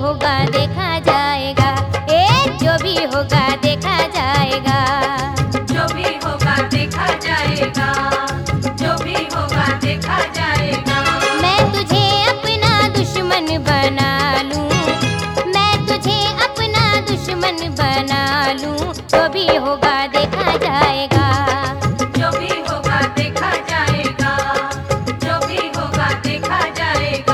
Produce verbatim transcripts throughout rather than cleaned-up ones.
होगा देखा जाएगा, ए जो भी होगा देखा जाएगा। जो भी होगा देखा जाएगा, जो भी होगा देखा जाएगा। मैं तुझे अपना दुश्मन बना लूं, मैं तुझे अपना दुश्मन बना लूं, जो भी होगा देखा जाएगा। जो भी होगा देखा जाएगा, जो भी होगा देखा जाएगा।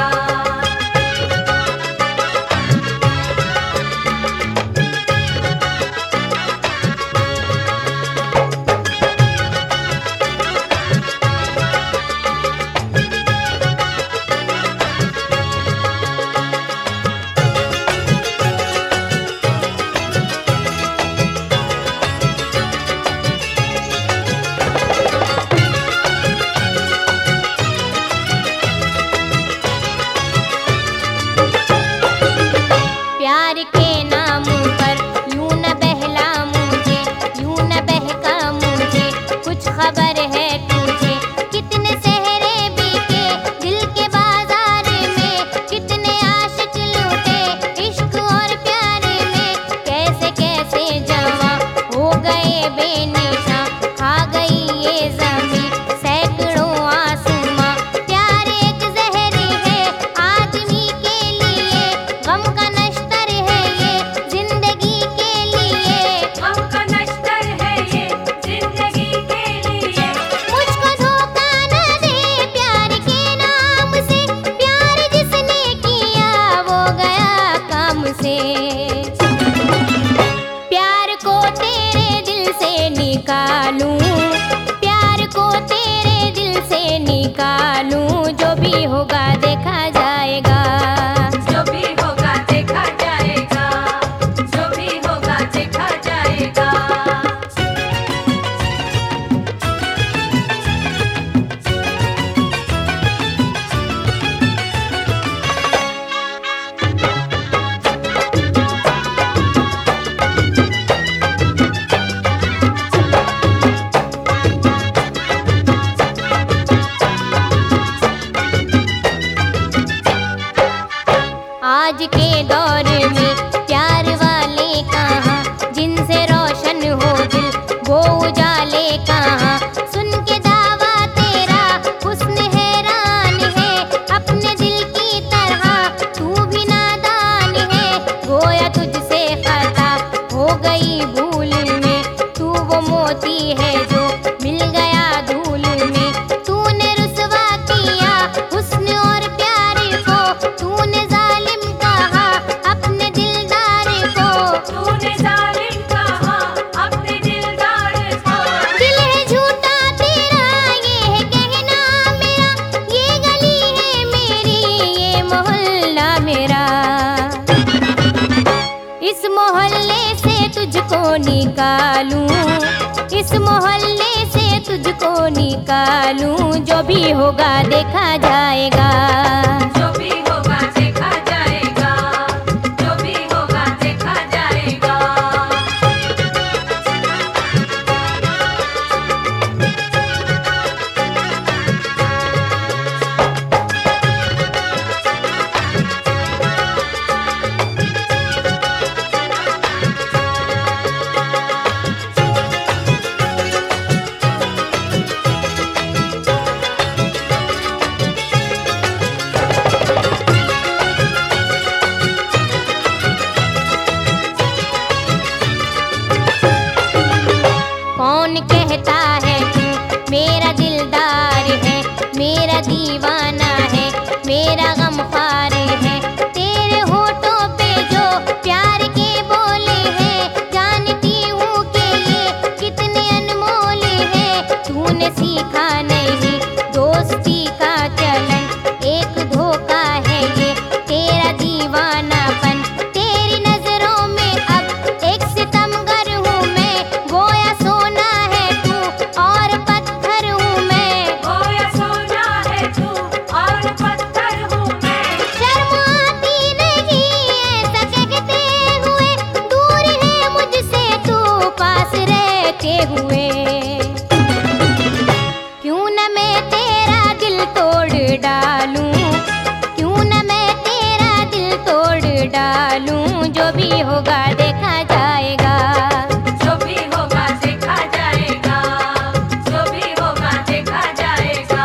प्यार के नाम पर यूं न बहला मुझे, यूं न बहका मुझे, कुछ खबर है तुझे। कितने सहरे बीते दिल के बाजार में, कितने आशिक लूटे इश्क और प्यार में। कैसे कैसे जवां हो गए बेनिशां, खा गई ये ज़मीं सैकड़ों आसमां। प्यार एक जहर है आदमी के लिए, गम का नश्तर है ये जिंदगी के लिए। गम का नश्तर है ये जिंदगी के लिए। मुझको धोखा न दे प्यार के नाम से, प्यार जिसने किया वो गया काम से। प्यार को तेरे दिल से निकालूं, प्यार को तेरे दिल से निकालूं, जो भी होगा देखा जाएगा। जो भी होगा देखा जाएगा, जो भी होगा देखा जाएगा। आज के दौर में प्यार वाले कहाँ, जिनसे रोशन हो दिल वो उजाले कहाँ। सुन के दावा तेरा हुस्न हैरान है, अपने दिल की तरह तू भी नादान है। गोया तुझसे खता हो गई भूल में, तू वो मोती है जो मिल गया धूल में। तूने रुसवा किया हुस्न और प्यार को, तूने जालिम कहा अपने दिलदार को। तूने जालिम कहा अपने दिलदार को। दिल है झूठा तेरा ये है कहना मेरा, ये गली है मेरी ये मोहल्ला मेरा। इस मोहल्ले से तुझको निकालूं, इस मोहल्ले से तुझको निकालूं, जो भी होगा देखा जाएगा। जो भी होगा देखा जाएगा, जो भी होगा देखा जाएगा। कौन कहता है तू मेरा दिलदार है, मेरा दीवाना है, मेरा गमख्वार है। तेरे होठों पे जो प्यार के बोले हैं, जानती हूँ कि ये कितने अनमोल हैं। तूने सीखा नहीं दोस्ती का चलन, एक धोखा है ये तेरा दीवानापन। तेरी नजरों में अब एक सितमगर हूँ मैं, गोया सोना है तू और पत्थर हूँ मैं। गोया सोना है तू और पत्थर हूँ मैं। शर्म आती नहीं ऐसा कहते हुए, दूर है मुझसे तू पास रहते हुए। क्यों न मैं तेरा दिल तोड़ डालूं, क्यों न मैं तेरा दिल तोड़ डालूं, जो भी होगा देखा जाएगा। जो भी होगा देखा जाएगा, जो भी होगा देखा जाएगा।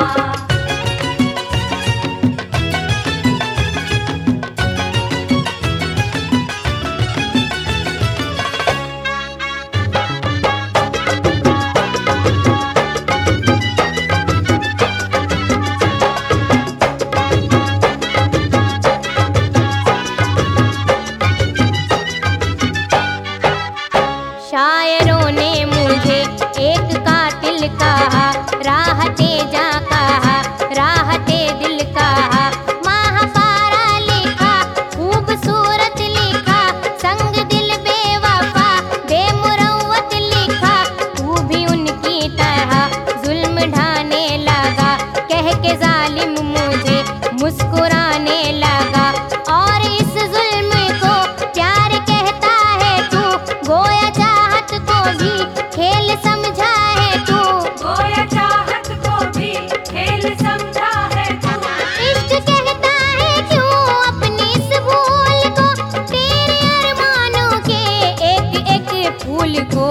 शायरों ने मुझे एक कातिल कहा, राहते जा कहा, राहते दिल कहा। महापारा लिखा, खूबसूरत लिखा, संग दिल बेवफा बेमुरव्वत लिखा। तू भी उनकी तरह जुल्म ढाने लगा, कह के जालिम मुझे मुस्कुराने लगा। और इस जुल्म को प्यार कहता है तू, गोया चाहत को भी खेल समझा है तू। गोया चाहत को भी खेल समझा है तू। इश्क कहता है क्यों अपनी इस भूल को, तेरे अरमानों के एक एक फूल को।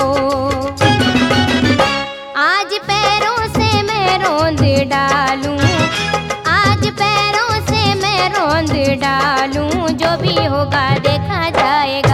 आज पैरों से मैं रोंद डालूं, आज पैरों से मैं रोंद डालूं, जो भी होगा देखा जाएगा।